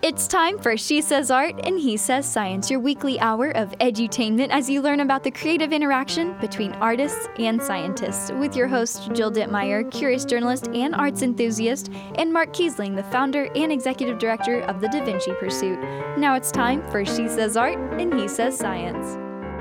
It's time for She Says Art and He Says Science, your weekly hour of edutainment as you learn about the creative interaction between artists and scientists. With your host, Jill Dittmeyer, curious journalist and arts enthusiast, and Mark Kiesling, the founder and executive director of the Da Vinci Pursuit. Now it's time for She Says Art and He Says Science.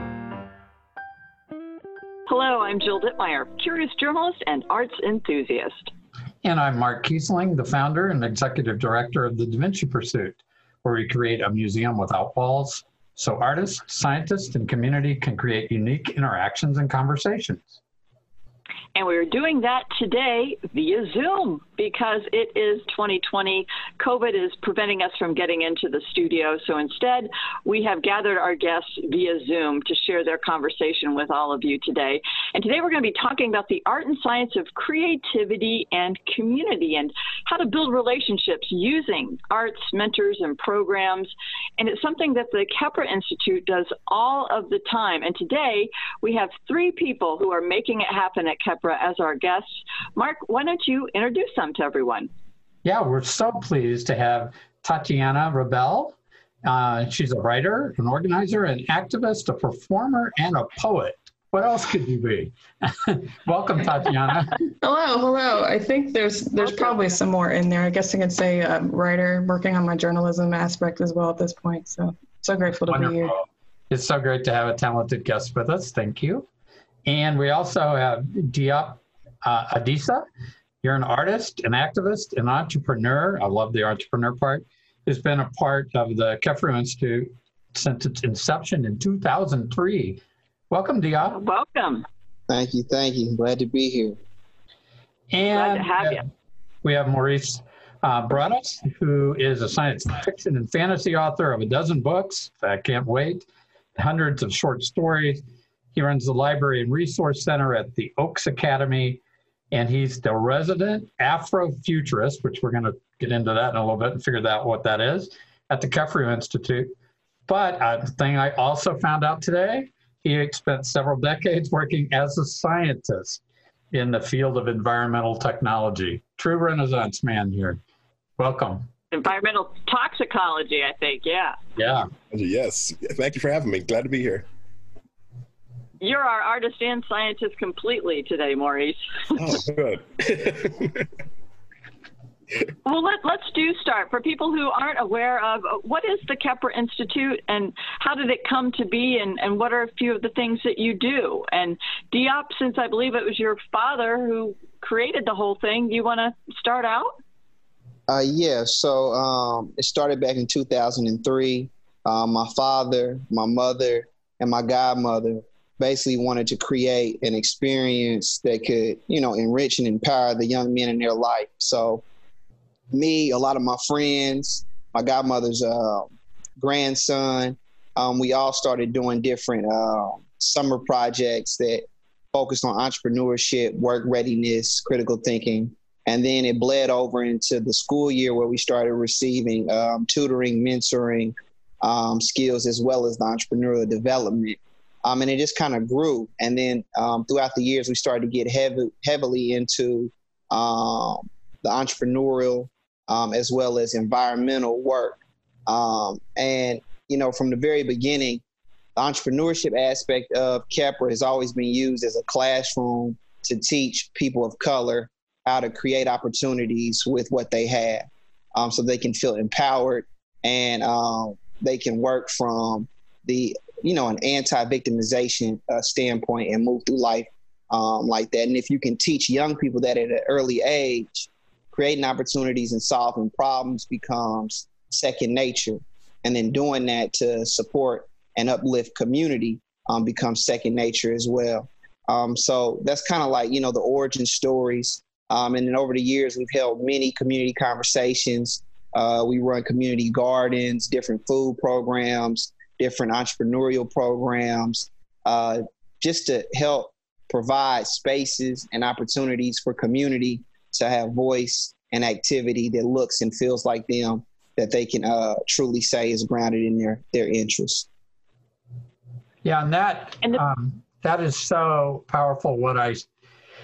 Hello, I'm Jill Dittmeyer, curious journalist and arts enthusiast. And I'm Mark Kiesling, the founder and executive director of the Da Vinci Pursuit, where we create a museum without walls so artists, scientists, and community can create unique interactions and conversations. And we're doing that today via Zoom because it is 2020. COVID is preventing us from getting into the studio. So instead, we have gathered our guests via Zoom to share their conversation with all of you today. And today we're going to be talking about the art and science of creativity and community and how to build relationships using arts, mentors, and programs. And it's something that the Khepra Institute does all of the time. And today we have three people who are making it happen at Khepra as our guests. Mark, why don't you introduce them to everyone? Yeah, we're so pleased to have Tatiana Rebel. She's a writer, an organizer, an activist, a performer, and a poet. What else could you be? Welcome, Tatiana. Hello. I think there's probably some more in there. I guess I could say writer, working on my journalism aspect as well at this point. So grateful to be here. It's so great to have a talented guest with us. Thank you. And we also have Diop Adisa. You're an artist, an activist, an entrepreneur. I love the entrepreneur part. Who's been a part of the Khepra Institute since its inception in 2003. Welcome, Diop. Welcome. Thank you. Glad to be here. And glad to have you. We have Maurice Broaddus, who is a science fiction and fantasy author of a dozen books. I can't wait. Hundreds of short stories. He runs the Library and Resource Center at the Oaks Academy, and he's the resident Afrofuturist, which we're going to get into that in a little bit and figure out what that is, at the Khepra Institute. But the thing I also found out today, he spent several decades working as a scientist in the field of environmental technology. True Renaissance man here. Welcome. Environmental toxicology, I think, yeah. Yeah. Yes. Thank you for having me. Glad to be here. You're our artist and scientist completely today, Maurice. Oh, good. Well, let's start. For people who aren't aware of, what is the Khepra Institute and how did it come to be and what are a few of the things that you do? And Diop, since I believe it was your father who created the whole thing, do you want to start out? Yeah, so it started back in 2003. My father, my mother, and my godmother basically wanted to create an experience that could, enrich and empower the young men in their life. So me, a lot of my friends, my godmother's grandson, we all started doing different summer projects that focused on entrepreneurship, work readiness, critical thinking. And then it bled over into the school year where we started receiving tutoring, mentoring skills, as well as the entrepreneurial development. And it just kind of grew. And then throughout the years, we started to get heavily into the entrepreneurial as well as environmental work. And, from the very beginning, the entrepreneurship aspect of Khepra has always been used as a classroom to teach people of color how to create opportunities with what they have so they can feel empowered and they can work from an anti-victimization standpoint and move through life like that. And if you can teach young people that at an early age, creating opportunities and solving problems becomes second nature. And then doing that to support and uplift community becomes second nature as well. So that's kind of like, the origin stories. And then over the years, we've held many community conversations. We run community gardens, different food programs, different entrepreneurial programs, just to help provide spaces and opportunities for community to have voice and activity that looks and feels like them, that they can truly say is grounded in their interests. Yeah, and that is so powerful.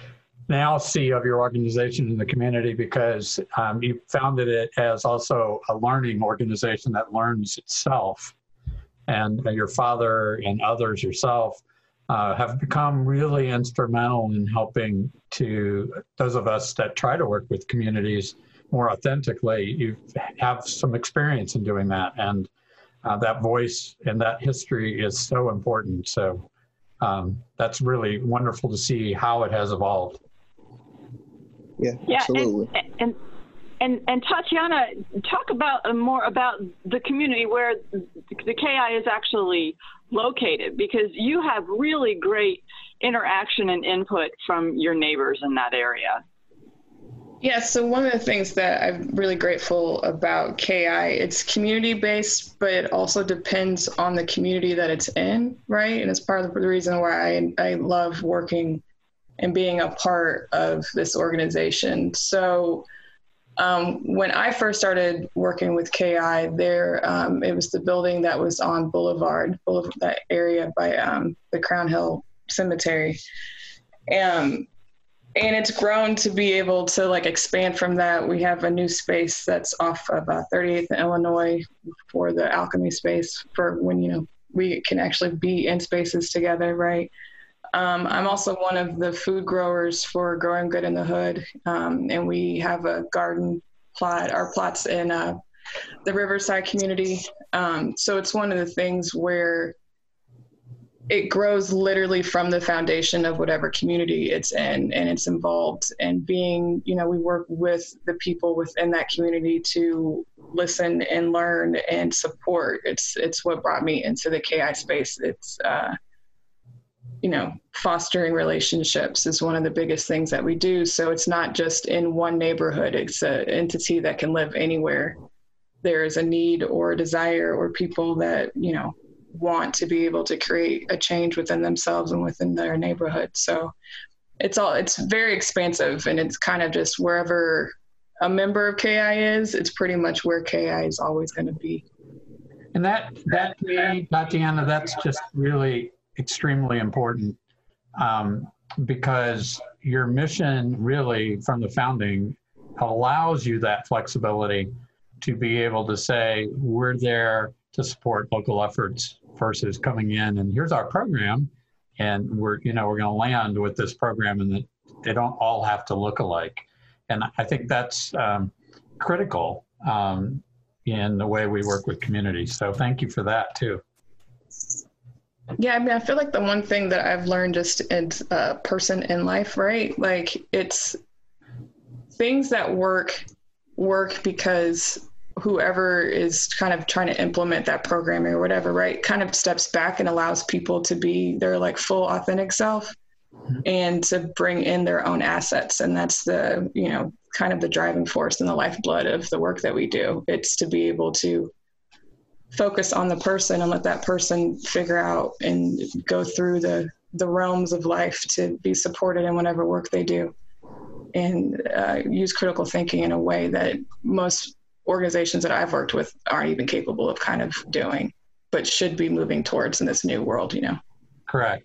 now see of your organization in the community, because you founded it as also a learning organization that learns itself. And your father and others, yourself, have become really instrumental in helping to those of us that try to work with communities more authentically. You have some experience in doing that, and that voice and that history is so important. So that's really wonderful to see how it has evolved. Yeah, absolutely. And Tatiana, talk about more about the community where the KI is actually located, because you have really great interaction and input from your neighbors in that area. Yeah, so one of the things that I'm really grateful about KI, it's community-based, but it also depends on the community that it's in, right? And it's part of the reason why I love working and being a part of this organization. So when I first started working with KI, it was the building that was on Boulevard, that area by the Crown Hill Cemetery. And it's grown to be able to like expand from that. We have a new space that's off of 38th and Illinois for the alchemy space for when, we can actually be in spaces together, right? I'm also one of the food growers for Growing Good in the Hood. And we have a garden plot, our plots in the Riverside community. So it's one of the things where it grows literally from the foundation of whatever community it's in, and it's involved in being, we work with the people within that community to listen and learn and support. It's what brought me into the KI space. It's, fostering relationships is one of the biggest things that we do. So it's not just in one neighborhood, it's an entity that can live anywhere there is a need or a desire or people that, want to be able to create a change within themselves and within their neighborhood. So it's very expansive, and it's kind of just wherever a member of KI is, it's pretty much where KI is always going to be. And that to me, Tatiana, that's just really extremely important, because your mission really from the founding allows you that flexibility to be able to say, we're there to support local efforts versus coming in and here's our program, and we're going to land with this program, and that they don't all have to look alike. And I think that's critical in the way we work with communities. So thank you for that too. Yeah, I feel like the one thing that I've learned just as a person in life, right? Like it's things that work because whoever is kind of trying to implement that programming or whatever, right, kind of steps back and allows people to be their like full authentic self and to bring in their own assets. And that's the, kind of the driving force and the lifeblood of the work that we do. It's to be able to focus on the person and let that person figure out and go through the realms of life to be supported in whatever work they do, and use critical thinking in a way that most organizations that I've worked with aren't even capable of kind of doing, but should be moving towards in this new world, Correct.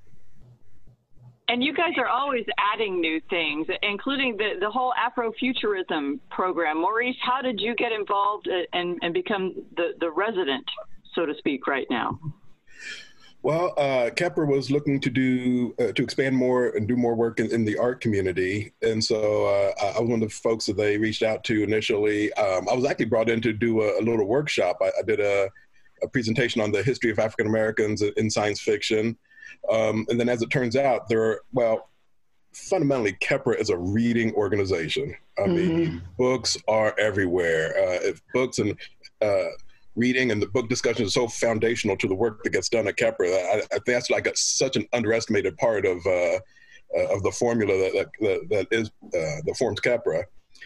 And you guys are always adding new things, including the whole Afrofuturism program. Maurice, how did you get involved and become the resident, so to speak, right now? Well, Kepler was looking to expand more and do more work in the art community. And so I was one of the folks that they reached out to initially. I was actually brought in to do a little workshop. I did a presentation on the history of African Americans in science fiction. And then as it turns out, fundamentally, Kepler is a reading organization. I mean, books are everywhere. Books and reading and the book discussion is so foundational to the work that gets done at Kepler. I think that's like such an underestimated part of the formula that forms Kepler.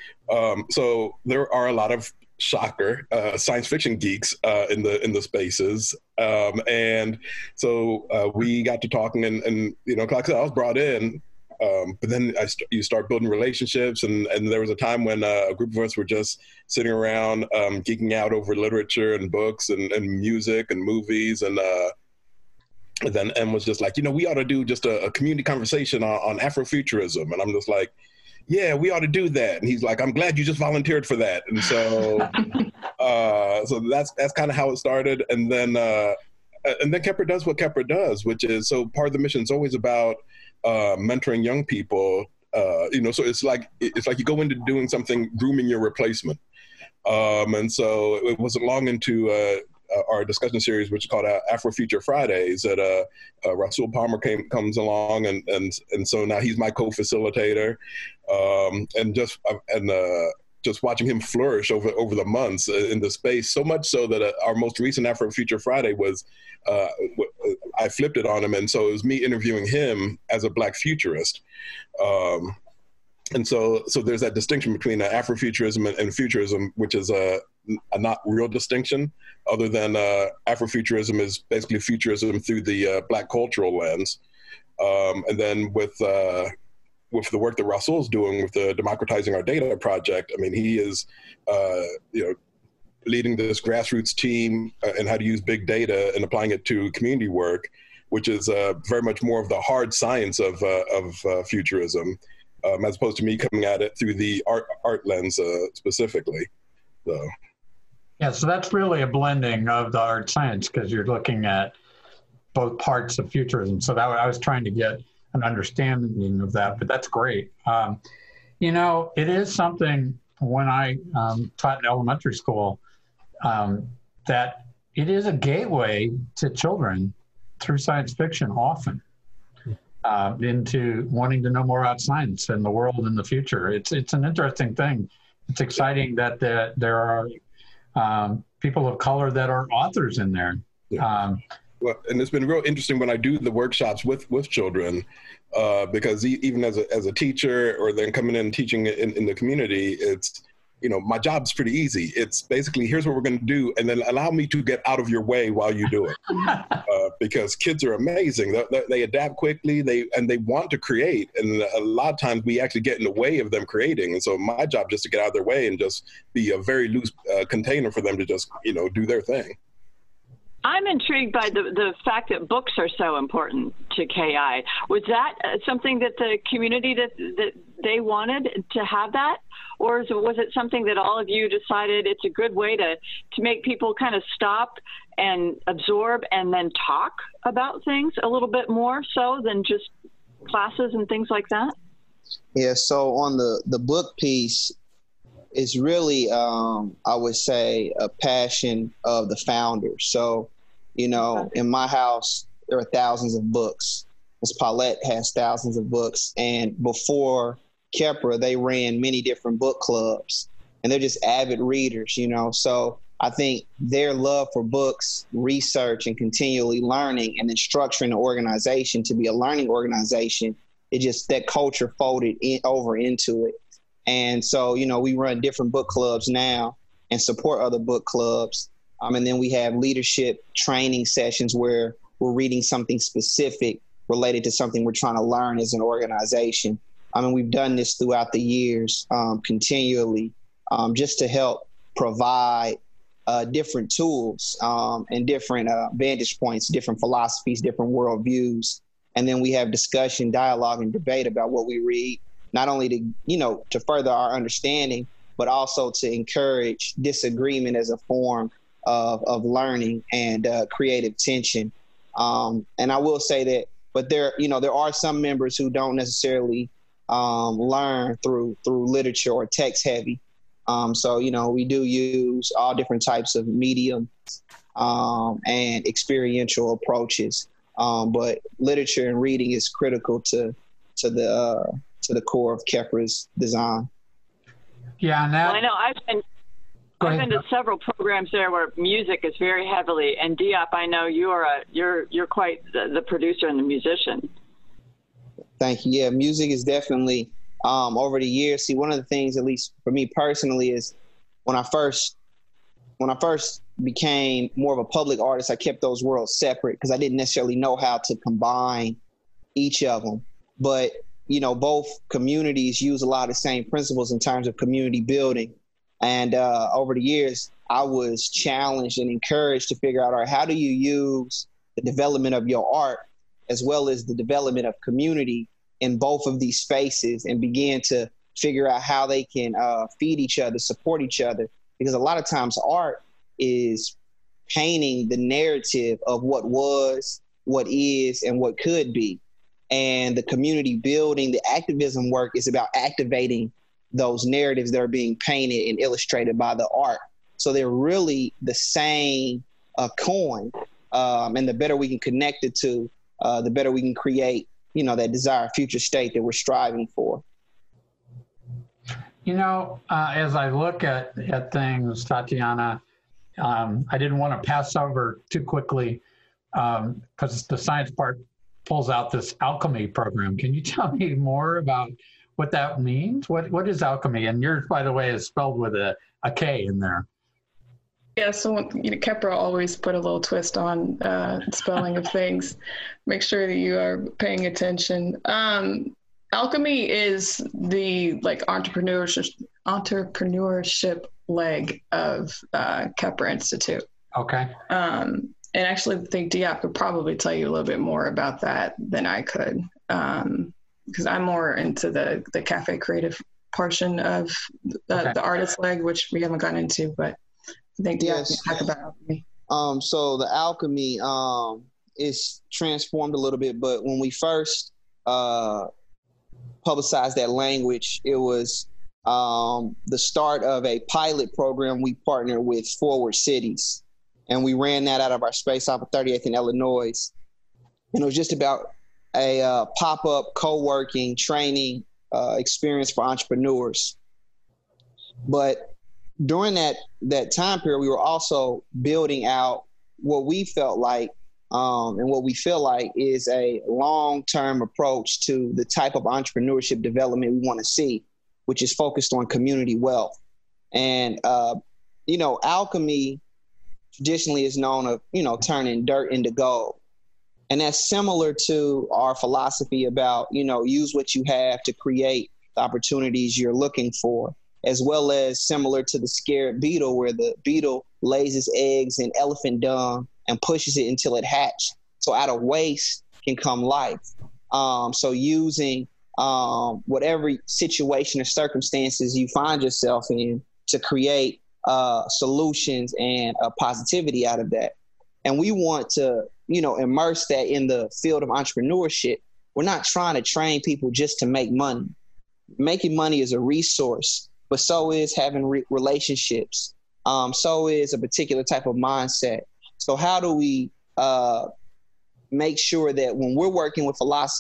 So there are a lot of science fiction geeks in the spaces, and so we got to talking, and like I said, I was brought in, but then you start building relationships, and there was a time when a group of us were just sitting around geeking out over literature and books and music and movies, and then M was just like, we ought to do just a community conversation on Afrofuturism. And I'm just like, yeah, we ought to do that. And he's like, I'm glad you just volunteered for that. And so, so that's kind of how it started. And then Khepra does what Khepra does, which is, so part of the mission is always about mentoring young people. So it's like you go into doing something, grooming your replacement. And so it wasn't long into our discussion series, which is called Afrofuture Fridays, that Rasul Palmer comes along, and so now he's my co-facilitator, and just watching him flourish over the months in the space, so much so that our most recent Afrofuture Friday was, I flipped it on him, and so it was me interviewing him as a Black futurist. And so there's that distinction between Afrofuturism and futurism, which is a not real distinction, other than Afrofuturism is basically futurism through the Black cultural lens. And then with the work that Rasul's doing with the Democratizing Our Data project, I mean, he is, leading this grassroots team and how to use big data and applying it to community work, which is very much more of the hard science of futurism. As opposed to me coming at it through the art lens specifically. So. Yeah, so that's really a blending of the art science, because you're looking at both parts of futurism. So that I was trying to get an understanding of that, but that's great. It is something when I taught in elementary school, that it is a gateway to children through science fiction often. Into wanting to know more about science and the world in the future. It's an interesting thing. It's exciting that there are people of color that are authors in there. Yeah. Well, and it's been real interesting when I do the workshops with children, because even as a teacher, or then coming in and teaching in the community, it's, my job's pretty easy. It's basically, here's what we're going to do, and then allow me to get out of your way while you do it. Because kids are amazing. They adapt quickly, they want to create. And a lot of times we actually get in the way of them creating. And so my job just to get out of their way and just be a very loose container for them to just, do their thing. I'm intrigued by the fact that books are so important to KI. Was that something that the community that they wanted to have that? Or was it something that all of you decided it's a good way to make people kind of stop and absorb and then talk about things a little bit more so than just classes and things like that? Yeah, so on the book piece, it's really, I would say, a passion of the founders. So, in my house, there are thousands of books. Ms. Paulette has thousands of books. And before Khepra, they ran many different book clubs, and they're just avid readers, So I think their love for books, research, and continually learning, and then structuring the organization to be a learning organization, it just, that culture folded over into it. And so, we run different book clubs now and support other book clubs. And then we have leadership training sessions where we're reading something specific related to something we're trying to learn as an organization. We've done this throughout the years, continually, just to help provide different tools and different vantage points, different philosophies, different worldviews. And then we have discussion, dialogue, and debate about what we read, not only to further our understanding, but also to encourage disagreement as a form of learning and creative tension. And I will say that, but there are some members who don't necessarily learn through literature or text heavy. So, we do use all different types of mediums and experiential approaches. But literature and reading is critical to the core of Khepra's design. Yeah, and that, well, I know I've been to several programs there where music is very heavily, and Diop, I know you're quite the producer and the musician. Thank you. Yeah, music is definitely over the years. See, one of the things, at least for me personally, is when I first became more of a public artist, I kept those worlds separate because I didn't necessarily know how to combine each of them. But both communities use a lot of the same principles in terms of community building. And over the years, I was challenged and encouraged to figure out, all right, how do you use the development of your art, as well as the development of community in both of these spaces, and begin to figure out how they can feed each other, support each other. Because a lot of times art is painting the narrative of what was, what is, and what could be. And the community building, the activism work is about activating those narratives that are being painted and illustrated by the art. So they're really the same coin. And the better we can connect it to, the better we can create, that desired future state that we're striving for. As I look at things, Tatiana, I didn't want to pass over too quickly because the science part pulls out this alchemy program. Can you tell me more about what that means? What is alchemy? And yours, by the way, is spelled with a K in there. Yeah, so Kepra always put a little twist on spelling of things. Make sure that you are paying attention. Alchemy is the entrepreneurship leg of Kepra Institute. Okay. And actually, I think Diop could probably tell you a little bit more about that than I could, because I'm more into the cafe creative portion of the artist leg, which we haven't gotten into, but I think Diop can talk about alchemy. So the alchemy is transformed a little bit, but when we first publicized that language, it was the start of a pilot program. We partnered with Forward Cities, and we ran that out of our space off of 38th in Illinois. And it was just about a pop-up co-working training experience for entrepreneurs. But during that time period, we were also building out what we felt like and what we feel like is a long-term approach to the type of entrepreneurship development we want to see, which is focused on community wealth. And, alchemy traditionally is known of, turning dirt into gold. And that's similar to our philosophy about, use what you have to create the opportunities you're looking for, as well as similar to the scared beetle, where the beetle lays its eggs in elephant dung and pushes it until it hatches. So out of waste can come life. So using whatever situation or circumstances you find yourself in to create solutions and positivity out of that. And we want to, immerse that in the field of entrepreneurship. We're not trying to train people just to make money. Making money is a resource, but so is having relationships. So is a particular type of mindset. So how do we make sure that when we're working with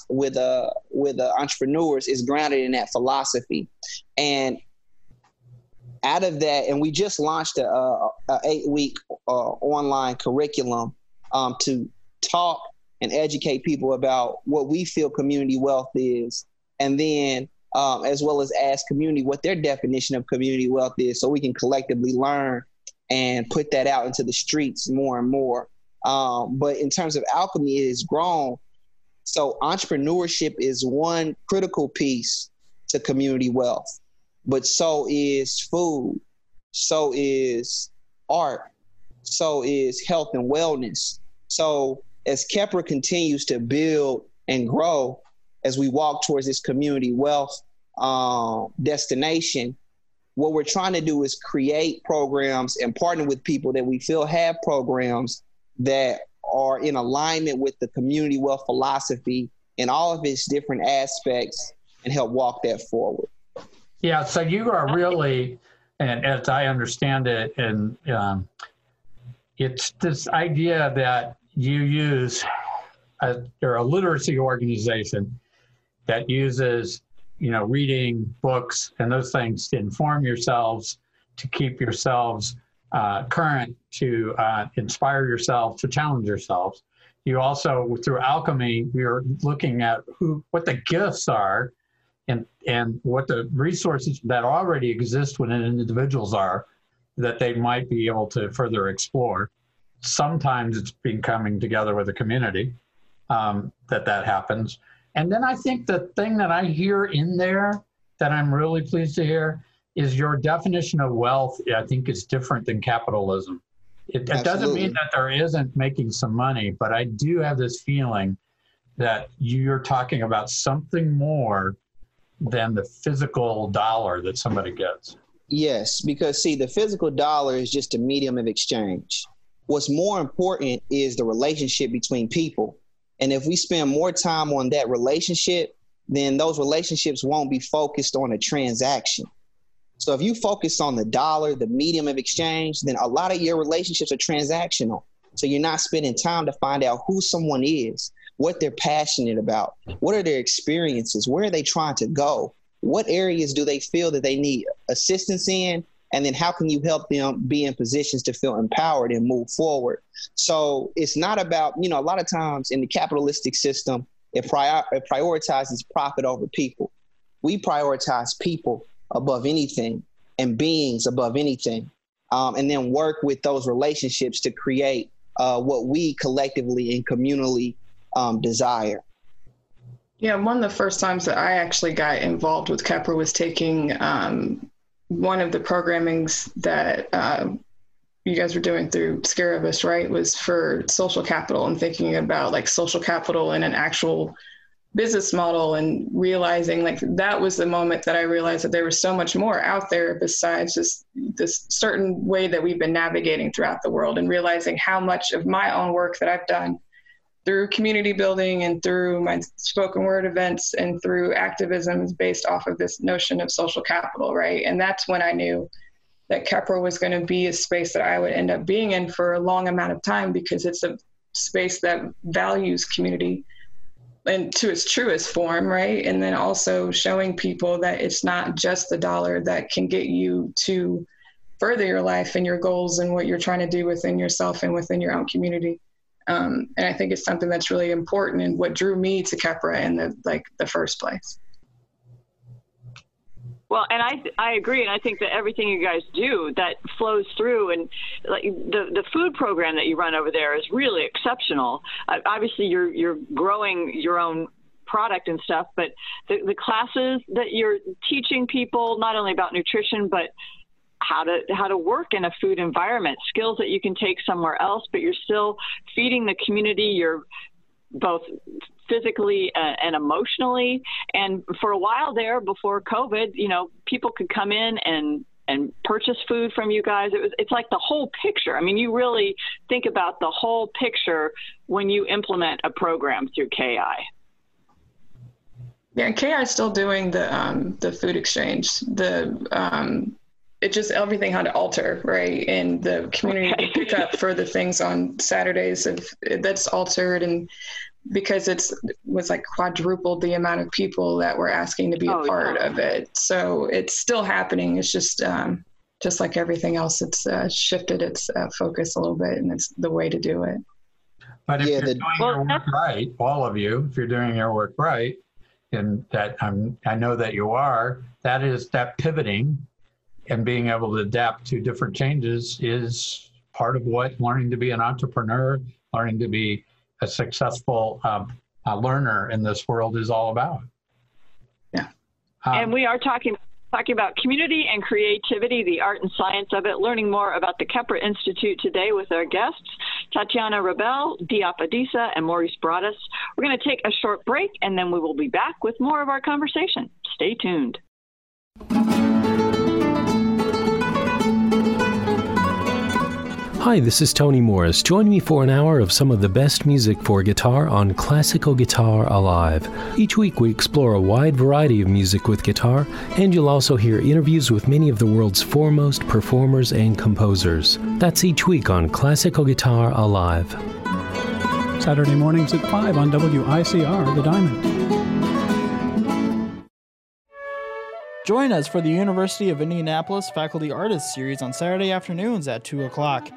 entrepreneurs, is grounded in that philosophy? And out of that, and we just launched a 8-week online curriculum to talk and educate people about what we feel community wealth is, and then as well as ask community what their definition of community wealth is, so we can collectively learn and put that out into the streets more and more. But in terms of alchemy, it has grown. So entrepreneurship is one critical piece to community wealth, but so is food, so is art, so is health and wellness. So as Kepra continues to build and grow, as we walk towards this community wealth destination, what we're trying to do is create programs and partner with people that we feel have programs that are in alignment with the community wealth philosophy in all of its different aspects, and help walk that forward. Yeah, so you are really, and as I understand it, and it's this idea that you use, you're a literacy organization that uses, reading books and those things to inform yourselves, to keep yourselves current, to inspire yourself, to challenge yourselves. You also, through alchemy, you're looking at what the gifts are and what the resources that already exist within individuals are that they might be able to further explore. Sometimes it's been coming together with a community that happens. And then I think the thing that I hear in there that I'm really pleased to hear is your definition of wealth, I think, is different than capitalism. It doesn't mean that there isn't making some money, but I do have this feeling that you're talking about something more than the physical dollar that somebody gets. Yes, because see, the physical dollar is just a medium of exchange. What's more important is the relationship between people. And if we spend more time on that relationship, then those relationships won't be focused on a transaction. So if you focus on the dollar, the medium of exchange, then a lot of your relationships are transactional. So you're not spending time to find out who someone is, what they're passionate about, what are their experiences, where are they trying to go, what areas do they feel that they need assistance in, and then how can you help them be in positions to feel empowered and move forward. So it's not about, a lot of times in the capitalistic system, it prioritizes profit over people. We prioritize people above anything and beings above anything, and then work with those relationships to create what we collectively and communally desire. Yeah, one of the first times that I actually got involved with Kepra was taking one of the programmings that you guys were doing through Scarabus, right, was for social capital and thinking about like social capital in an actual business model, and realizing like that was the moment that I realized that there was so much more out there besides just this certain way that we've been navigating throughout the world, and realizing how much of my own work that I've done through community building and through my spoken word events and through activism is based off of this notion of social capital, right? And that's when I knew that Kepra was going to be a space that I would end up being in for a long amount of time, because it's a space that values community and to its truest form, right? And then also showing people that it's not just the dollar that can get you to further your life and your goals and what you're trying to do within yourself and within your own community. And I think it's something that's really important and what drew me to Kepra in the first place. Well, and I agree, and I think that everything you guys do that flows through, and like the food program that you run over there is really exceptional. Obviously, you're growing your own product and stuff, but the classes that you're teaching people not only about nutrition, but how to work in a food environment, skills that you can take somewhere else, but you're still feeding the community. You're both physically and emotionally. And for a while there, before COVID, people could come in and purchase food from you guys. It's like the whole picture. I mean, you really think about the whole picture when you implement a program through KI. Yeah, KI is still doing the food exchange. It just everything had to alter, right? And the community to pick up for the things on Saturdays that's altered, and because it was like quadrupled the amount of people that were asking to be a part of it. So it's still happening. It's just like everything else, it's shifted its focus a little bit, and it's the way to do it. But if you're doing your work right, all of you, if you're doing your work right, and that I know that you are, that pivoting and being able to adapt to different changes is part of what learning to be an entrepreneur, learning to be a successful learner in this world is all about. Yeah. And we are talking about community and creativity, the art and science of it, learning more about the Kepra Institute today with our guests, Tatiana Rebel, Diop Adisa, and Maurice Broaddus. We're going to take a short break, and then we will be back with more of our conversation. Stay tuned. Hi, this is Tony Morris. Join me for an hour of some of the best music for guitar on Classical Guitar Alive. Each week we explore a wide variety of music with guitar, and you'll also hear interviews with many of the world's foremost performers and composers. That's each week on Classical Guitar Alive. Saturday mornings at 5 on WICR, The Diamond. Join us for the University of Indianapolis Faculty Artists Series on Saturday afternoons at 2 o'clock.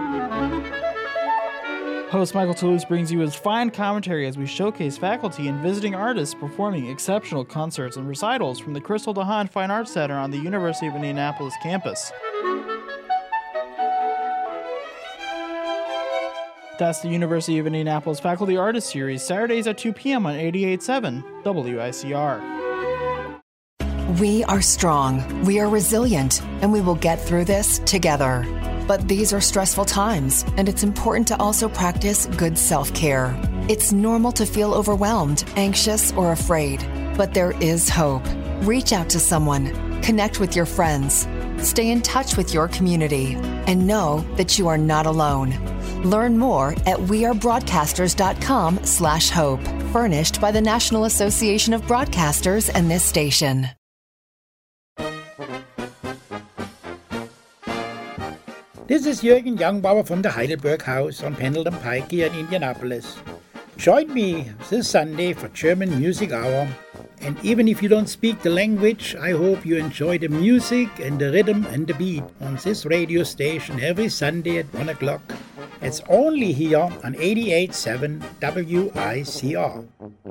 Host Michael Toulouse brings you his fine commentary as we showcase faculty and visiting artists performing exceptional concerts and recitals from the Crystal DeHaan Fine Arts Center on the University of Indianapolis campus. That's the University of Indianapolis Faculty Artists Series, Saturdays at 2 p.m. on 88.7 WICR. We are strong, we are resilient, and we will get through this together. But these are stressful times, and it's important to also practice good self-care. It's normal to feel overwhelmed, anxious, or afraid, but there is hope. Reach out to someone, connect with your friends, stay in touch with your community, and know that you are not alone. Learn more at wearebroadcasters.com/hope. Furnished by the National Association of Broadcasters and this station. This is Jürgen Youngbauer from the Heidelberg House on Pendleton Pike here in Indianapolis. Join me this Sunday for German Music Hour. And even if you don't speak the language, I hope you enjoy the music and the rhythm and the beat on this radio station every Sunday at 1 o'clock. It's only here on 88.7 WICR.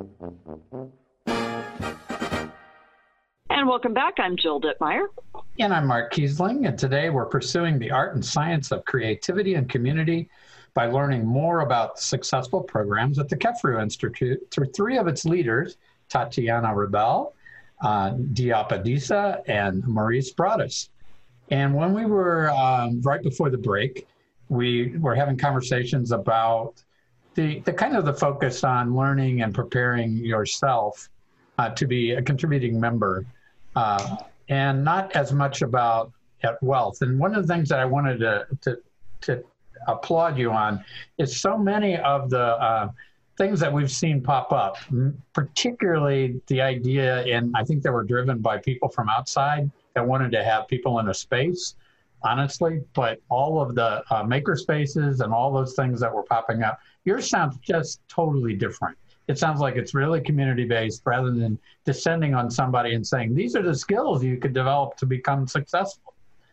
And welcome back. I'm Jill Dittmeyer. And I'm Mark Kiesling. And today we're pursuing the art and science of creativity and community by learning more about successful programs at the Kefru Institute through three of its leaders, Tatiana Rebel, Diop Adisa, and Maurice Broaddus. And when we were right before the break, we were having conversations about the kind of the focus on learning and preparing yourself to be a contributing member, and not as much about wealth. And one of the things that I wanted to applaud you on is so many of the things that we've seen pop up, particularly the idea, and I think they were driven by people from outside that wanted to have people in a space, honestly, but all of the maker spaces and all those things that were popping up, yours sounds just totally different. It sounds like it's really community-based rather than descending on somebody and saying, these are the skills you could develop to become successful.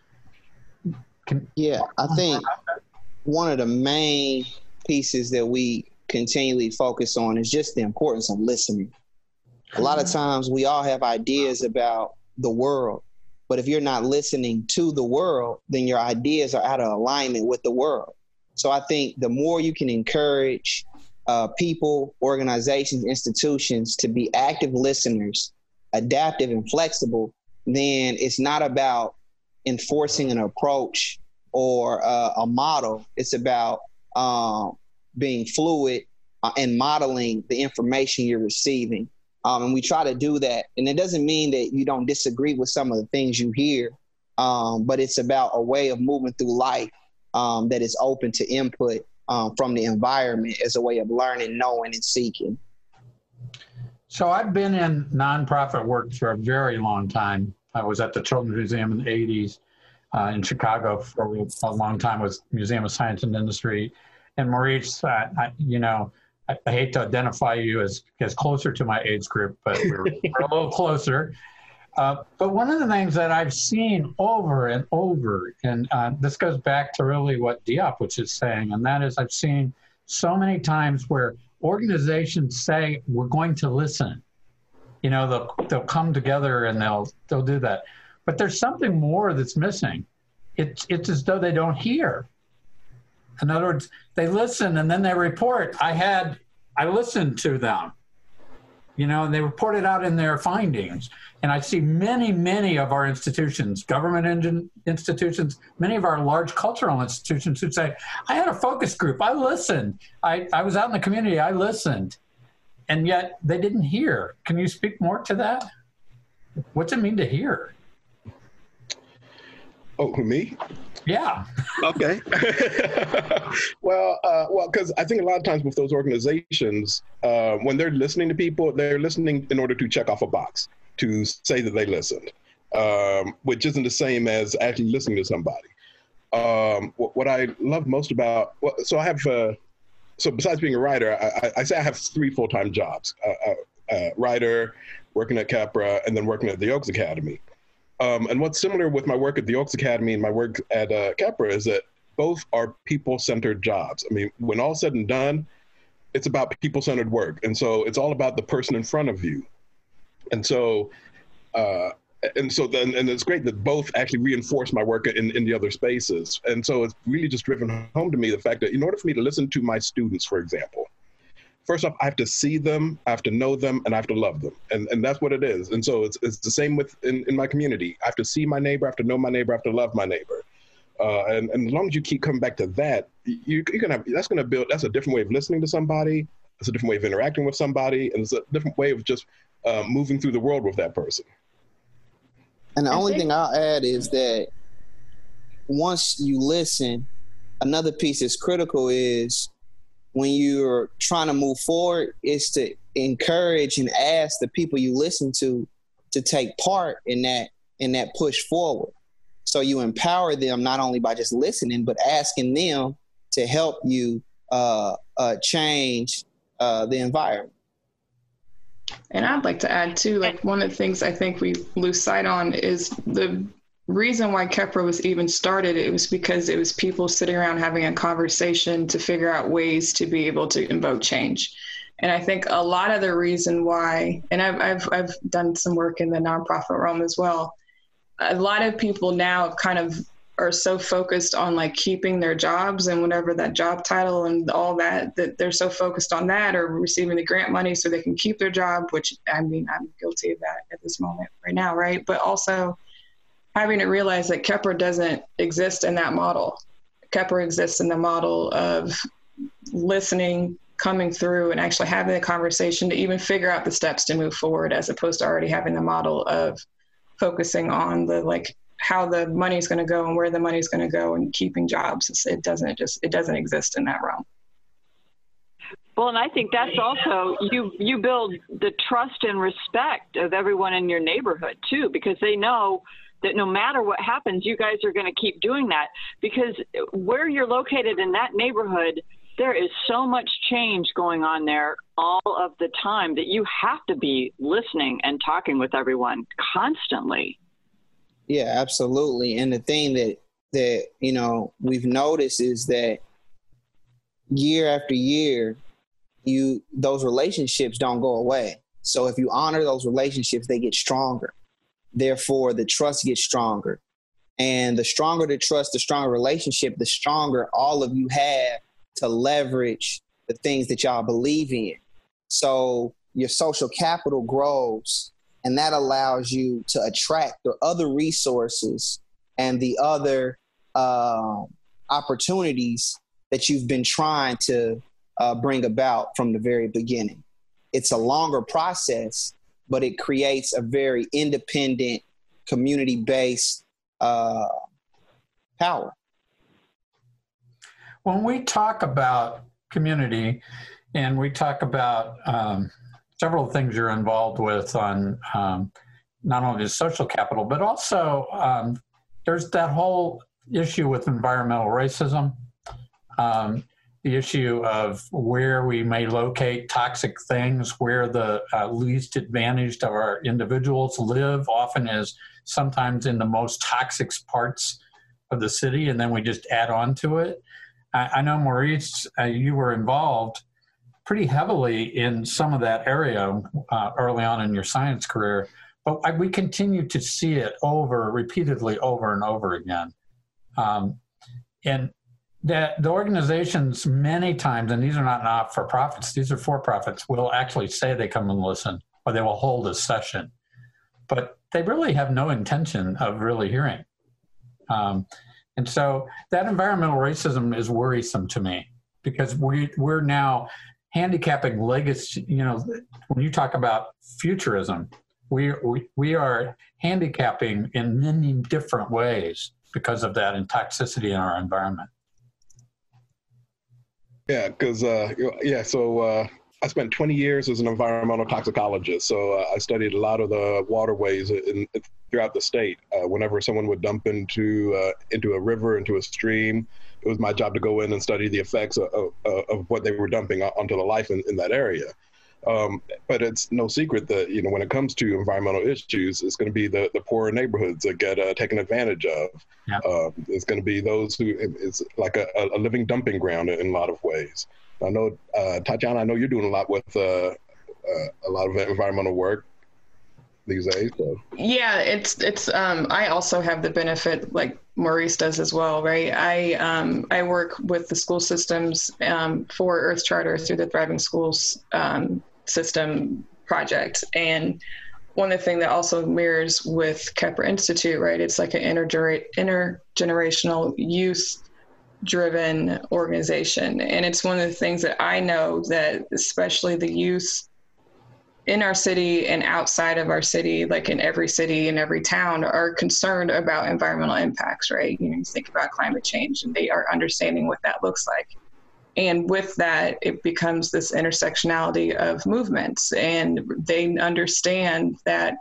I think one of the main pieces that we continually focus on is just the importance of listening. A lot of times we all have ideas about the world, but if you're not listening to the world, then your ideas are out of alignment with the world. So I think the more you can encourage people, organizations, institutions to be active listeners, adaptive and flexible, then it's not about enforcing an approach or a model. It's about being fluid and modeling the information you're receiving. And we try to do that. And it doesn't mean that you don't disagree with some of the things you hear, but it's about a way of moving through life that is open to input from the environment as a way of learning, knowing, and seeking. So I've been in nonprofit work for a very long time. I was at the Children's Museum in the 80s. In Chicago for a long time was Museum of Science and Industry. And Maurice, I hate to identify you as closer to my age group, but we're a little closer. But one of the things that I've seen over and over, and this goes back to really what Diop was just saying, and that is I've seen so many times where organizations say, we're going to listen. They'll come together and they'll do that. But there's something more that's missing. It's as though they don't hear. In other words, they listen and then they report, I listened to them. And they report it out in their findings. And I see many, many of our institutions, government institutions, many of our large cultural institutions who say, I had a focus group, I listened. I was out in the community, I listened. And yet they didn't hear. Can you speak more to that? What's it mean to hear? Oh, me? Yeah. Okay. Well, because I think a lot of times with those organizations, when they're listening to people, they're listening in order to check off a box to say that they listened, which isn't the same as actually listening to somebody. What I love most about, so I have, so besides being a writer, I say I have 3 full-time jobs: writer, working at Capra, and then working at the Oaks Academy. And what's similar with my work at the Oaks Academy and my work at Capra is that both are people-centered jobs. I mean, when all said and done, it's about people-centered work. And so it's all about the person in front of you. And so it's great that both actually reinforce my work in the other spaces. And so it's really just driven home to me the fact that in order for me to listen to my students, for example, first off, I have to see them, I have to know them, and I have to love them. And that's what it is. And so it's the same in my community. I have to see my neighbor, I have to know my neighbor, I have to love my neighbor. And as long as you keep coming back to that, that's a different way of listening to somebody. It's a different way of interacting with somebody, and it's a different way of just moving through the world with that person. And the only thing I'll add is that once you listen, another piece that's critical is when you're trying to move forward is to encourage and ask the people you listen to take part in that push forward. So you empower them not only by just listening, but asking them to help you change the environment. And I'd like to add too, like one of the things I think we lose sight on is the reason why Khepra was even started. It was because it was people sitting around having a conversation to figure out ways to be able to invoke change. And I think a lot of the reason why, and I've done some work in the nonprofit realm as well. A lot of people now kind of are so focused on like keeping their jobs and whatever that job title and all that they're so focused on that or receiving the grant money so they can keep their job, which I mean, I'm guilty of that at this moment right now, right? But also having to realize that Khepra doesn't exist in that model. Khepra exists in the model of listening, coming through and actually having a conversation to even figure out the steps to move forward, as opposed to already having the model of focusing on the like how the money's going to go and where the money's going to go and keeping jobs. It doesn't exist in that realm. Well, and I think that's also, you build the trust and respect of everyone in your neighborhood too, because they know that no matter what happens, you guys are going to keep doing that, because where you're located in that neighborhood, there is so much change going on there all of the time that you have to be listening and talking with everyone constantly. Yeah, absolutely. And the thing that you know we've noticed is that year after year, those relationships don't go away. So if you honor those relationships, they get stronger. Therefore, the trust gets stronger. And the stronger the trust, the stronger relationship, the stronger all of you have to leverage the things that y'all believe in. So your social capital grows, and that allows you to attract the other resources and the other opportunities that you've been trying to bring about from the very beginning. It's a longer process, but it creates a very independent, community-based power. When we talk about community and we talk about several things you're involved with on not only the social capital, but also there's that whole issue with environmental racism, the issue of where we may locate toxic things, where the least advantaged of our individuals live, often is sometimes in the most toxic parts of the city, and then we just add on to it. I know, Maurice, you were involved pretty heavily in some of that area early on in your science career, but we continue to see it repeatedly over and over again. And the organizations many times, and these are not not-for-profits, these are for-profits, will actually say they come and listen, or they will hold a session, but they really have no intention of really hearing. And so that environmental racism is worrisome to me, because we're now handicapping legacy. You know, when you talk about futurism, we are handicapping in many different ways because of that and toxicity in our environment. Yeah, because I spent 20 years as an environmental toxicologist. So I studied a lot of the waterways throughout the state. Whenever someone would dump into a river, into a stream, it was my job to go in and study the effects of what they were dumping onto the life in that area. But it's no secret that, you know, when it comes to environmental issues, it's going to be the poorer neighborhoods that get taken advantage of. Yeah. It's going to be those who, it's like a living dumping ground in a lot of ways. I know, Tatiana, I know you're doing a lot with a lot of environmental work these days. So. Yeah, it's I also have the benefit, like Maurice does as well, right? I work with the school systems for Earth Charter through the Thriving Schools system project. And one of the things that also mirrors with Kepler Institute, right? It's like an intergenerational youth-driven organization. And it's one of the things that I know that especially the youth in our city and outside of our city, like in every city and every town, are concerned about environmental impacts, right? You know, you think about climate change and they are understanding what that looks like. And with that, it becomes this intersectionality of movements, and they understand that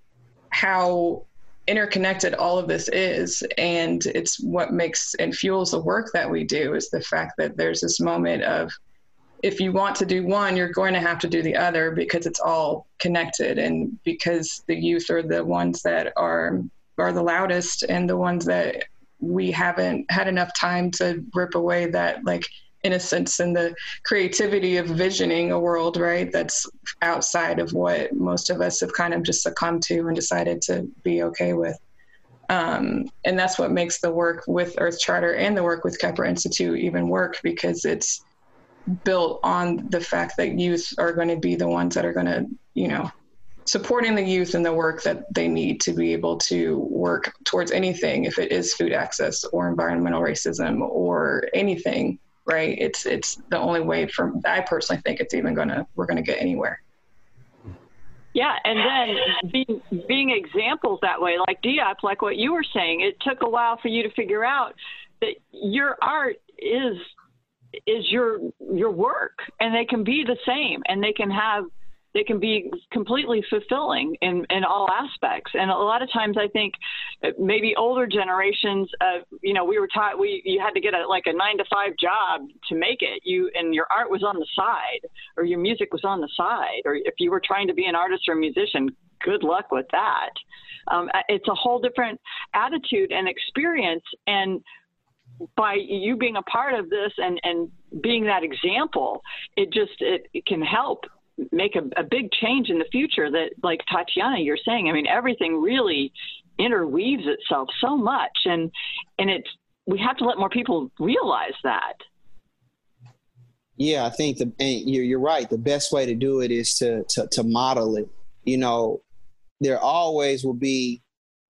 how interconnected all of this is. And it's what makes and fuels the work that we do, is the fact that there's this moment of, if you want to do one, you're going to have to do the other, because it's all connected, and because the youth are the ones that are the loudest and the ones that we haven't had enough time to rip away that like innocence and the creativity of visioning a world, right, that's outside of what most of us have kind of just succumbed to and decided to be okay with. And that's what makes the work with Earth Charter and the work with Kepler Institute even work, because it's built on the fact that youth are going to be the ones that are going to, you know, supporting the youth in the work that they need to be able to work towards anything, if it is food access or environmental racism or anything, right? It's the only way I personally think we're going to get anywhere. Yeah, and then being examples that way, like Diop, like what you were saying, it took a while for you to figure out that your art is your work, and they can be the same, and they can be completely fulfilling in all aspects. And a lot of times I think maybe older generations, you know, we were taught you had to get a 9-to-5 job to make it, and your art was on the side, or your music was on the side, or if you were trying to be an artist or a musician, good luck with that. It's a whole different attitude and experience. And by you being a part of this and being that example, it can help make a big change in the future. That, like Tatiana, you're saying, I mean, everything really interweaves itself so much, and we have to let more people realize that. Yeah, I think you're right. The best way to do it is to model it. You know, there always will be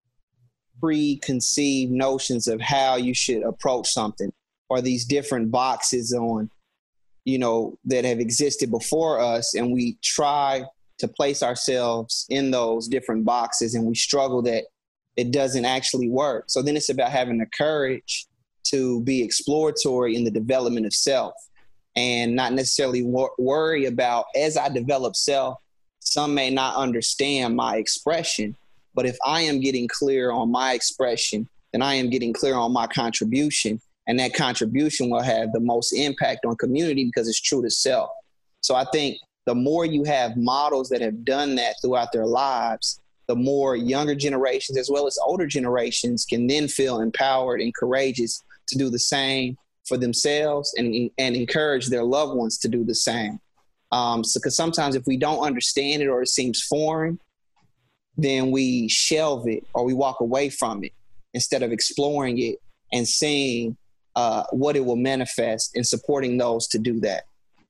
preconceived notions of how you should approach something, or these different boxes on, you know, that have existed before us, and we try to place ourselves in those different boxes, and we struggle that it doesn't actually work. So then it's about having the courage to be exploratory in the development of self, and not necessarily worry about, as I develop self, some may not understand my expression, but if I am getting clear on my expression, then I am getting clear on my contribution, and that contribution will have the most impact on community because it's true to self. So I think the more you have models that have done that throughout their lives, the more younger generations as well as older generations can then feel empowered and courageous to do the same for themselves and encourage their loved ones to do the same. Because sometimes if we don't understand it or it seems foreign, then we shelve it or we walk away from it instead of exploring it and seeing what it will manifest and supporting those to do that.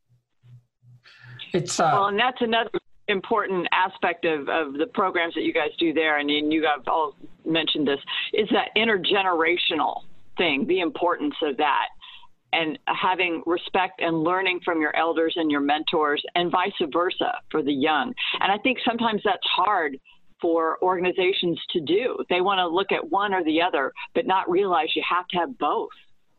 Well, and that's another important aspect of the programs that you guys do there, and you guys all mentioned this, is that intergenerational thing, the importance of that, and having respect and learning from your elders and your mentors, and vice versa for the young. And I think sometimes that's hard for organizations to do. They want to look at one or the other, but not realize you have to have both.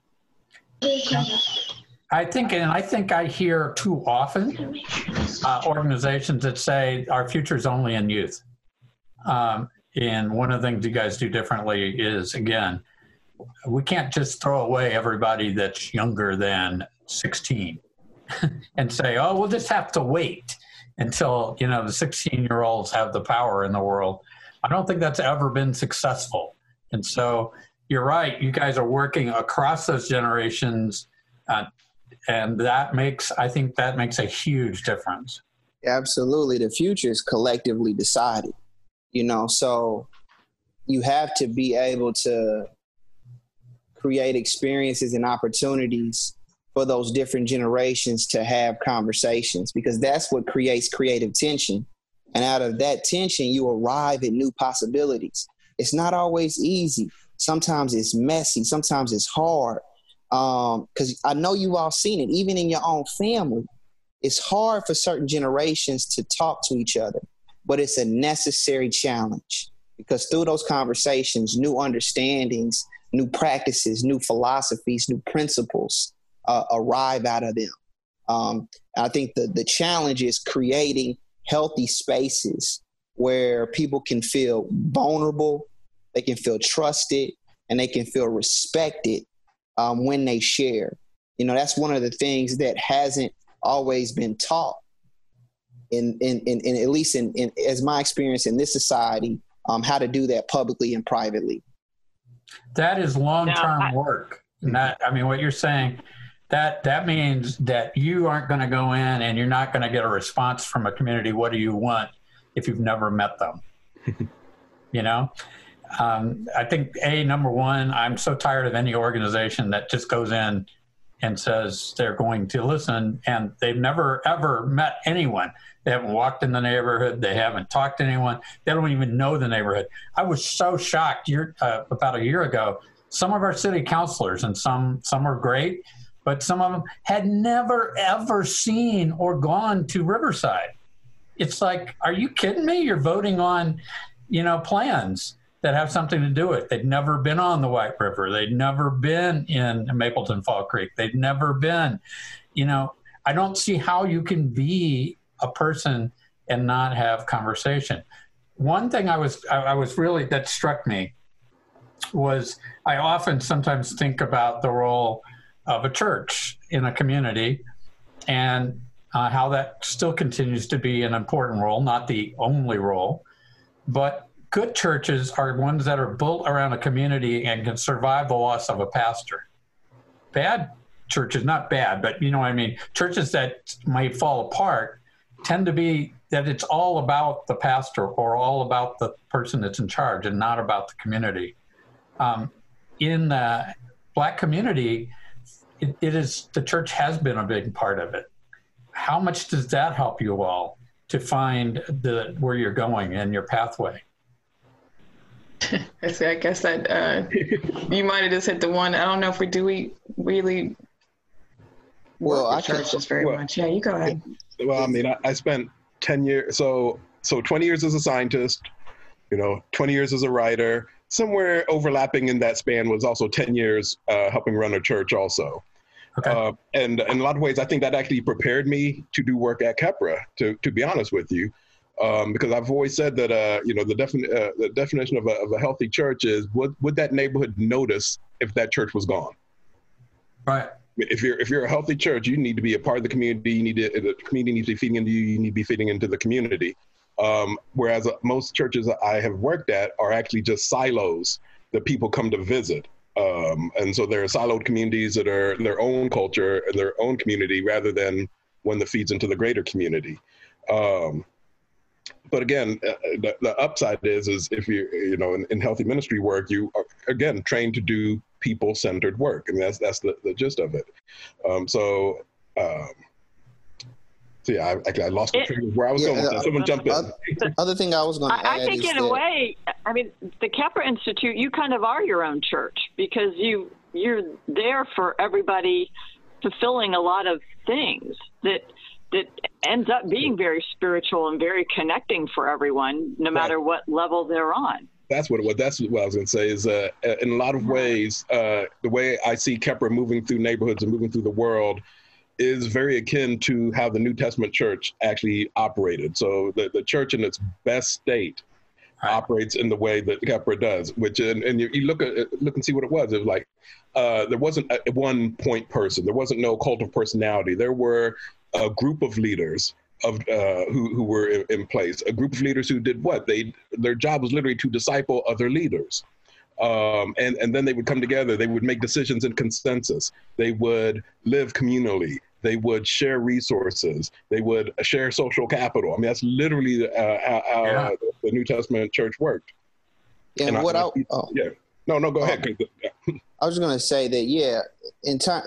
I think I hear too often organizations that say our future is only in youth. And one of the things you guys do differently is, again, we can't just throw away everybody that's younger than 16 and say, oh, we'll just have to wait until, you know, the 16-year-olds have the power in the world. I don't think that's ever been successful. And so you're right. You guys are working across those generations, and I think that makes a huge difference. Absolutely. The future is collectively decided, you know, so you have to be able to create experiences and opportunities for those different generations to have conversations, because that's what creates creative tension. And out of that tension, you arrive at new possibilities. It's not always easy. Sometimes it's messy. Sometimes it's hard. Because I know you've all seen it, even in your own family. It's hard for certain generations to talk to each other, but it's a necessary challenge, because through those conversations, new understandings, new practices, new philosophies, new principles arrive out of them. I think the challenge is creating healthy spaces where people can feel vulnerable, they can feel trusted, and they can feel respected when they share. You know, that's one of the things that hasn't always been taught in at least in as my experience in this society, how to do that publicly and privately. That is long-term work. Not, I mean, what you're saying, that means that you aren't going to go in and you're not going to get a response from a community. What do you want if you've never met them? You know, I think number one, I'm so tired of any organization that just goes in and says they're going to listen, and they've never, ever met anyone. They haven't walked in the neighborhood. They haven't talked to anyone. They don't even know the neighborhood. I was so shocked about a year ago. Some of our city councilors, and some are great, but some of them had never, ever seen or gone to Riverside. It's like, are you kidding me? You're voting on, plans that have something to do with it. They'd never been on the White River. They'd never been in Mapleton Fall Creek. They'd never been, I don't see how you can be a person and not have conversation. One thing I was really, that struck me was I often sometimes think about the role of a church in a community and how that still continues to be an important role, not the only role, but good churches are ones that are built around a community and can survive the loss of a pastor. Bad churches, not bad, but you know what I mean, churches that might fall apart tend to be that it's all about the pastor or all about the person that's in charge and not about the community. In the Black community, it is, the church has been a big part of it. How much does that help you all to find where you're going and your pathway? I guess that you might have just hit the one. I don't know if we really work with churches very much. Yeah, you go ahead. Well, I mean, I spent 10 years, so 20 years as a scientist, 20 years as a writer. Somewhere overlapping in that span was also 10 years helping run a church also. Okay. And in a lot of ways, I think that actually prepared me to do work at Khepra, to be honest with you. Because I've always said that, the definition of a healthy church is, would that neighborhood notice if that church was gone? Right. If you're a healthy church, you need to be a part of the community. The community needs to be feeding into you. You need to be feeding into the community. Whereas most churches I have worked at are actually just silos that people come to visit. And so there are siloed communities that are their own culture and their own community rather than one that feeds into the greater community. But again, the upside is if you're, in healthy ministry work, you are, again, trained to do people-centered work. And that's the gist of it. So yeah, I lost the train of where I was going with that. Someone jump in. Other thing I was going to add I think in a way, I mean, the Khepra Institute, you kind of are your own church because you're there for everybody, fulfilling a lot of things that ends up being very spiritual and very connecting for everyone, no matter what level they're on. That's what I was going to say is in a lot of ways, the way I see Khepra moving through neighborhoods and moving through the world is very akin to how the New Testament church actually operated. So the church in its best state operates in the way that Khepra does, which, and you look and see what it was. It was like, there wasn't a one point person. There wasn't no cult of personality. There were a group of leaders who were in place, a group of leaders who did what? Their job was literally to disciple other leaders. And then they would come together. They would make decisions in consensus. They would live communally. They would share resources. They would share social capital. I mean, that's literally how the New Testament church worked. And go ahead. I was going to say that, in time,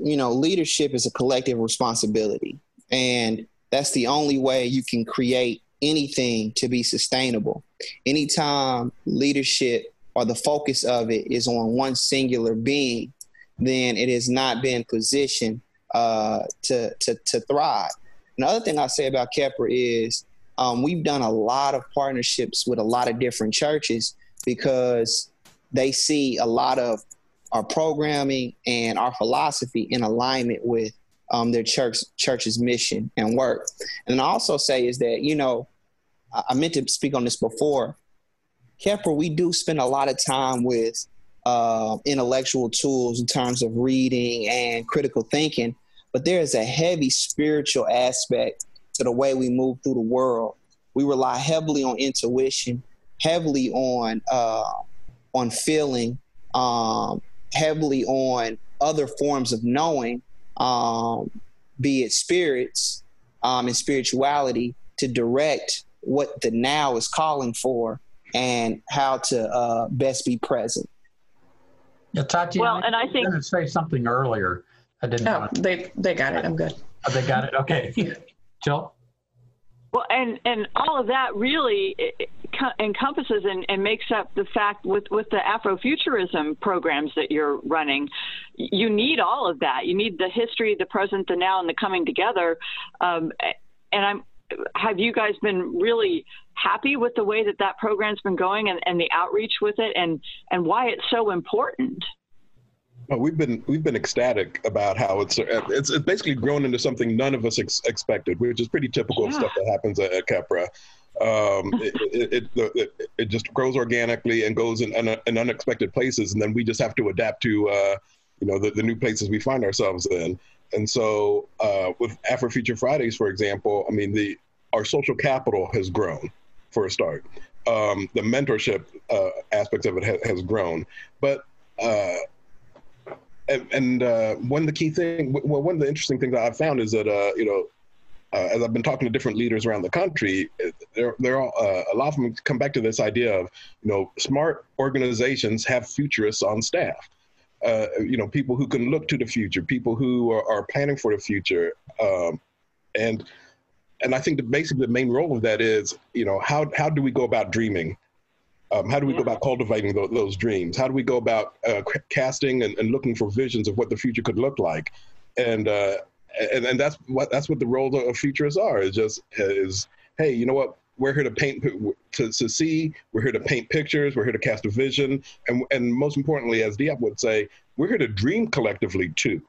leadership is a collective responsibility. And that's the only way you can create anything to be sustainable. Anytime leadership or the focus of it is on one singular being, then it has not been positioned to thrive. Another thing I say about Khepra is we've done a lot of partnerships with a lot of different churches because they see a lot of our programming and our philosophy in alignment with their church's mission and work. And I also say is that, you know, I meant to speak on this before. Khepra, we do spend a lot of time with intellectual tools in terms of reading and critical thinking, but there is a heavy spiritual aspect to the way we move through the world. We rely heavily on intuition, heavily on feeling, heavily on other forms of knowing, be it spirits and spirituality, to direct what the now is calling for and how to best be present. Yeah, Tatiana, well, and I think I was going to say something earlier. I didn't. Oh, they got it. I'm good. Oh, they got it. Okay, Jill. Well, and all of that really encompasses and makes up the fact with the Afrofuturism programs that you're running. You need all of that. You need the history, the present, the now, and the coming together. Have you guys been really happy with the way that program's been going and the outreach with it and why it's so important? Well, we've been ecstatic about how it's basically grown into something none of us expected, which is pretty typical of stuff that happens at Khepra. It just grows organically and goes in unexpected places, and then we just have to adapt to the new places we find ourselves in. And so with Afrofuture Fridays, for example, I mean our social capital has grown for a start. The mentorship aspects of it has grown, but. One of the interesting things that I've found is that, as I've been talking to different leaders around the country, they're all, a lot of them come back to this idea of, smart organizations have futurists on staff. People who can look to the future, people who are planning for the future. And I think that basically the main role of that is, how do we go about dreaming? How do we go about cultivating those dreams? How do we go about casting and looking for visions of what the future could look like? And that's what the role of futurists are. Is hey, you know what? We're here to paint to see. We're here to paint pictures. We're here to cast a vision, and most importantly, as Diop would say, we're here to dream collectively too.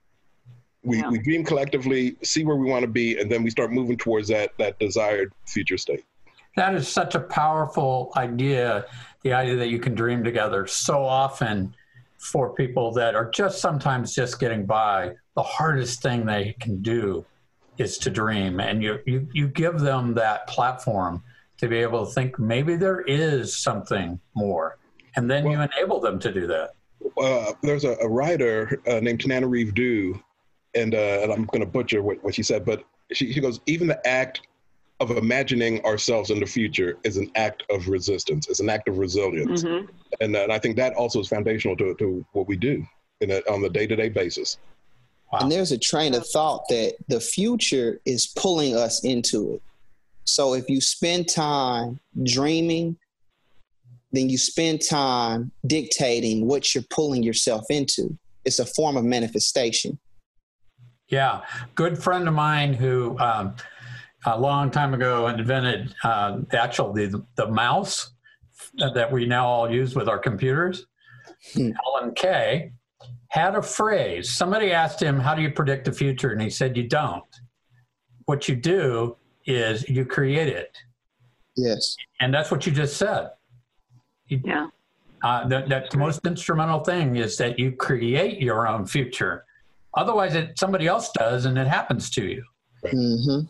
We dream collectively, see where we want to be, and then we start moving towards that desired future state. That is such a powerful idea, the idea that you can dream together. So often for people that are sometimes just getting by, the hardest thing they can do is to dream. And you give them that platform to be able to think maybe there is something more. And then you enable them to do that. There's a writer named Tananarive Due, and I'm going to butcher what she said, but she goes, even the act of imagining ourselves in the future is an act of resistance, is an act of resilience. Mm-hmm. And I think that also is foundational to what we do on the day-to-day basis. Wow. And there's a train of thought that the future is pulling us into it. So if you spend time dreaming, then you spend time dictating what you're pulling yourself into. It's a form of manifestation. Yeah. Good friend of mine who a long time ago invented the mouse that we now all use with our computers. Alan Kay had a phrase. Somebody asked him, how do you predict the future? And he said, you don't. What you do is you create it. Yes. And that's what you just said. The most instrumental thing is that you create your own future. Otherwise, somebody else does, and it happens to you. Mm-hmm.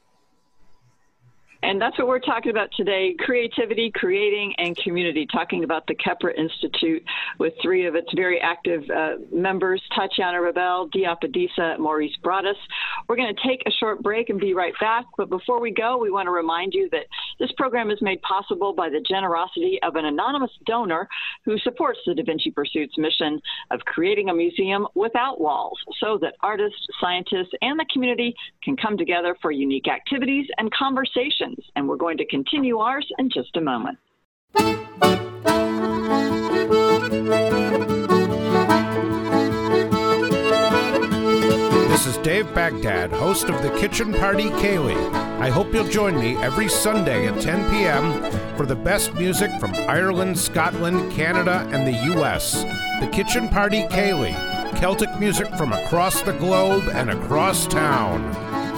And that's what we're talking about today, creativity, creating, and community, talking about the Khepra Institute with three of its very active members, Tatiana Rebel, Diop Adisa, Maurice Broaddus. We're going to take a short break and be right back. But before we go, we want to remind you that This program is made possible by the generosity of an anonymous donor who supports the Da Vinci Pursuit's mission of creating a museum without walls so that artists, scientists, and the community can come together for unique activities and conversations. And we're going to continue ours in just a moment. This is Dave Baghdad, host of the Kitchen Party Ceilidh. I hope you'll join me every Sunday at 10 p.m. for the best music from Ireland, Scotland, Canada, and the U.S. The Kitchen Party Ceilidh, Celtic music from across the globe and across town.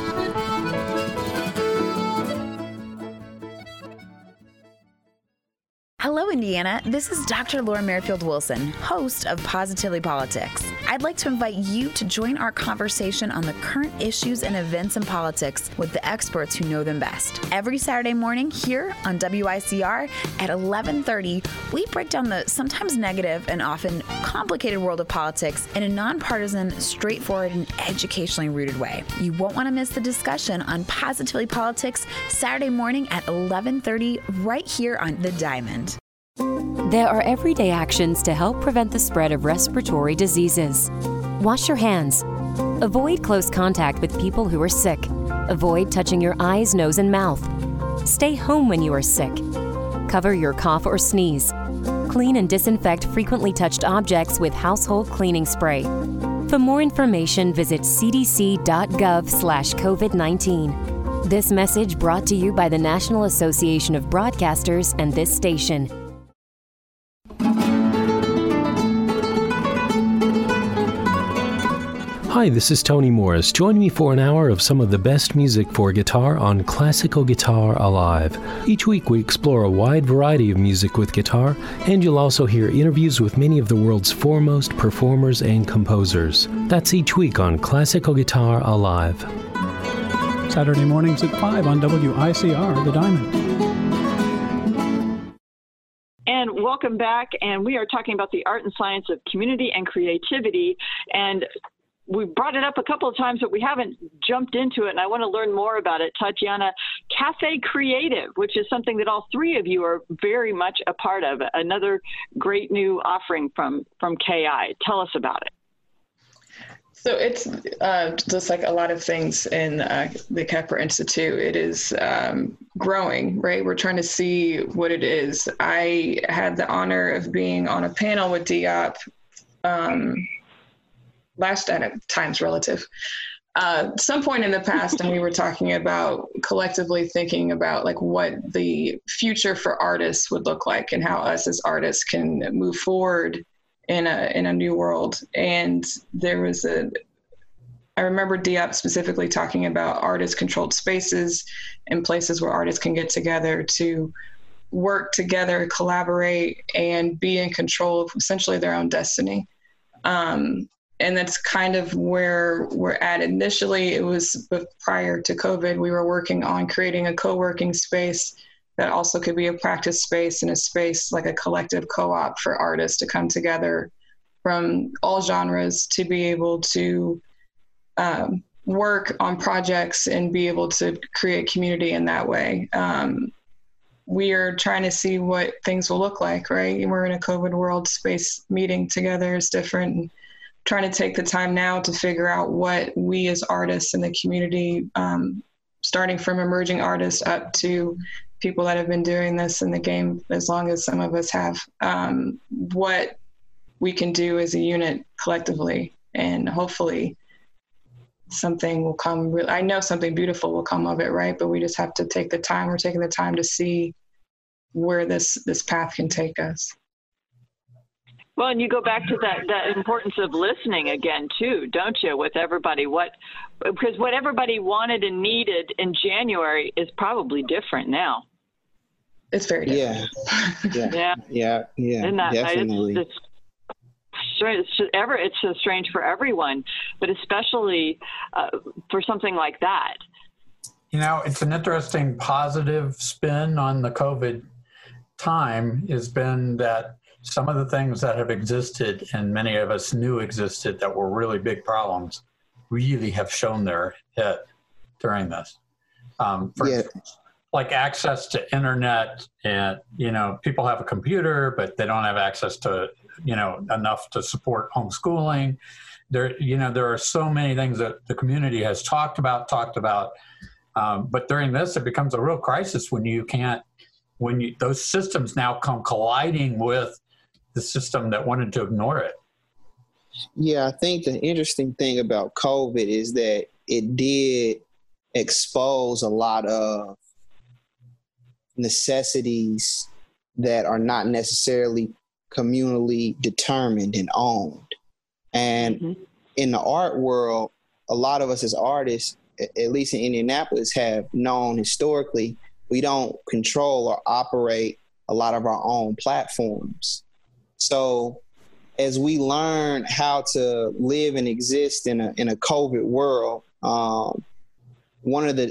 Hello, Indiana. This is Dr. Laura Merrifield Wilson, host of Positively Politics. I'd like to invite you to join our conversation on the current issues and events in politics with the experts who know them best. Every Saturday morning here on WICR at 11:30, we break down the sometimes negative and often complicated world of politics in a nonpartisan, straightforward, and educationally rooted way. You won't want to miss the discussion on Positively Politics Saturday morning at 11:30 right here on The Diamond. There are everyday actions to help prevent the spread of respiratory diseases. Wash your hands. Avoid close contact with people who are sick. Avoid touching your eyes, nose, and mouth. Stay home when you are sick. Cover your cough or sneeze. Clean and disinfect frequently touched objects with household cleaning spray. For more information, visit cdc.gov/COVID-19. This message brought to you by the National Association of Broadcasters and this station. Hi, this is Tony Morris. Join me for an hour of some of the best music for guitar on Classical Guitar Alive. Each week we explore a wide variety of music with guitar, and you'll also hear interviews with many of the world's foremost performers and composers. That's each week on Classical Guitar Alive. Saturday mornings at 5 on WICR, The Diamond. And welcome back. And we are talking about the art and science of community and creativity. And we brought it up a couple of times, but we haven't jumped into it, and I want to learn more about it. Tatiana, Cafe Creative, which is something that all three of you are very much a part of, another great new offering from KI. Tell us about it. So it's just like a lot of things in the Kepler Institute. It is growing, right? We're trying to see what it is. I had the honor of being on a panel with Diop last time's relative, some point in the past, and we were talking about collectively thinking about like what the future for artists would look like and how us as artists can move forward in a new world. And there was I remember Diop specifically talking about artist-controlled spaces and places where artists can get together to work together, collaborate, and be in control of essentially their own destiny. And that's kind of where we're at. Initially, it was prior to COVID, we were working on creating a co-working space that also could be a practice space and a space like a collective co-op for artists to come together from all genres to be able to work on projects and be able to create community in that way. We are trying to see what things will look like, right? We're in a COVID world, space meeting together is different. Trying to take the time now to figure out what we as artists in the community, starting from emerging artists up to people that have been doing this in the game as long as some of us have, what we can do as a unit collectively, and hopefully something will come. I know something beautiful will come of it, right? But we just have to take the time. We're taking the time to see where this path can take us. Well, and you go back to that importance of listening again, too, don't you, with everybody? Because what everybody wanted and needed in January is probably different now. It's very different. Yeah. Isn't that definitely. Right? It's so strange for everyone, but especially for something like that. You know, it's an interesting positive spin on the COVID time has been that some of the things that have existed and many of us knew existed that were really big problems really have shown their head during this. For instance, like access to internet, and, you know, people have a computer, but they don't have access to, you know, enough to support homeschooling. There, you know, there are so many things that the community has talked about, but during this, it becomes a real crisis when those systems now come colliding with the system that wanted to ignore it. Yeah, I think the interesting thing about COVID is that it did expose a lot of necessities that are not necessarily communally determined and owned. And in the art world, a lot of us as artists, at least in Indianapolis, have known historically we don't control or operate a lot of our own platforms. So as we learn how to live and exist in a COVID world, one of the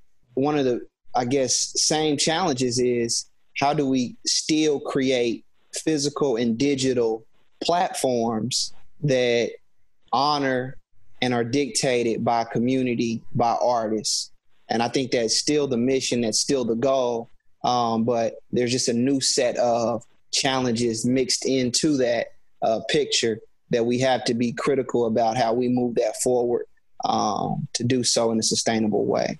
I guess same challenges is how do we still create physical and digital platforms that honor and are dictated by community, by artists. And I think that's still the mission, that's still the goal. But there's just a new set of challenges mixed into that picture that we have to be critical about how we move that forward to do so in a sustainable way.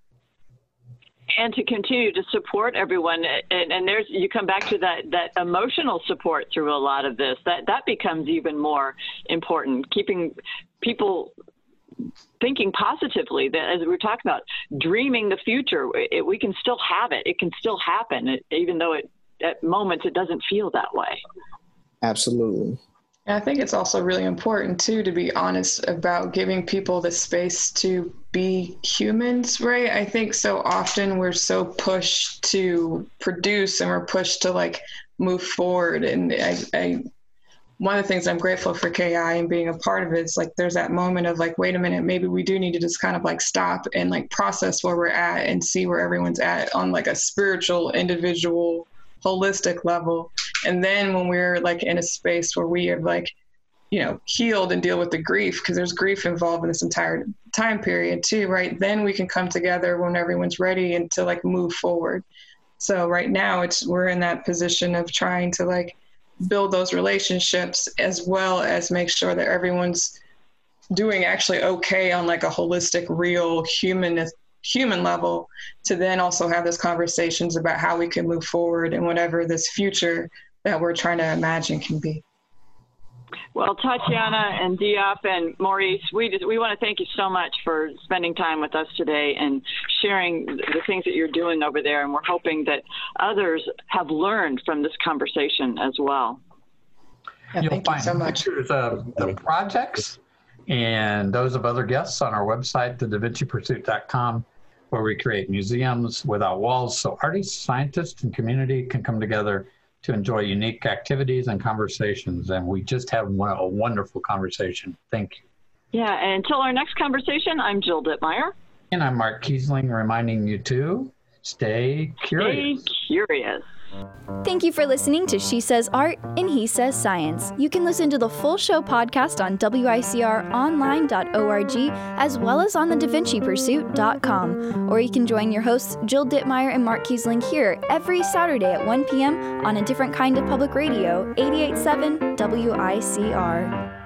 And to continue to support everyone. And there's, you come back to that emotional support through a lot of this, that becomes even more important, keeping people thinking positively, that as we were talking about, dreaming the future, we can still have it. It can still happen, even though at moments it doesn't feel that way. Absolutely. And I think it's also really important, too, to be honest about giving people the space to be humans, right? I think so often we're so pushed to produce and we're pushed to like move forward. And one of the things I'm grateful for KI and being a part of it is like there's that moment of like, wait a minute, maybe we do need to just kind of like stop and like process where we're at and see where everyone's at on like a spiritual, individual, holistic level. And then when we're like in a space where we have like, you know, healed and deal with the grief, because there's grief involved in this entire time period too, right? Then we can come together when everyone's ready and to like move forward. So right now we're in that position of trying to like build those relationships as well as make sure that everyone's doing actually okay on like a holistic, real human level, to then also have those conversations about how we can move forward and whatever this future that we're trying to imagine can be. Well, Tatiana and Diop and Maurice, we want to thank you so much for spending time with us today and sharing the things that you're doing over there. And we're hoping that others have learned from this conversation as well. Yeah, You'll thank find you so much. pictures of the projects and those of other guests on our website, thedavincipursuit.com, where we create museums without walls so artists, scientists, and community can come together to enjoy unique activities and conversations. And we just had a wonderful conversation. Thank you. Yeah, and until our next conversation, I'm Jill Dittmeyer. And I'm Mark Kiesling, reminding you to stay curious. Stay curious. Thank you for listening to She Says Art and He Says Science. You can listen to the full show podcast on WICRonline.org as well as on thedavincipursuit.com. Or you can join your hosts Jill Dittmeyer and Mark Kiesling here every Saturday at 1 p.m. on a different kind of public radio, 88.7 WICR.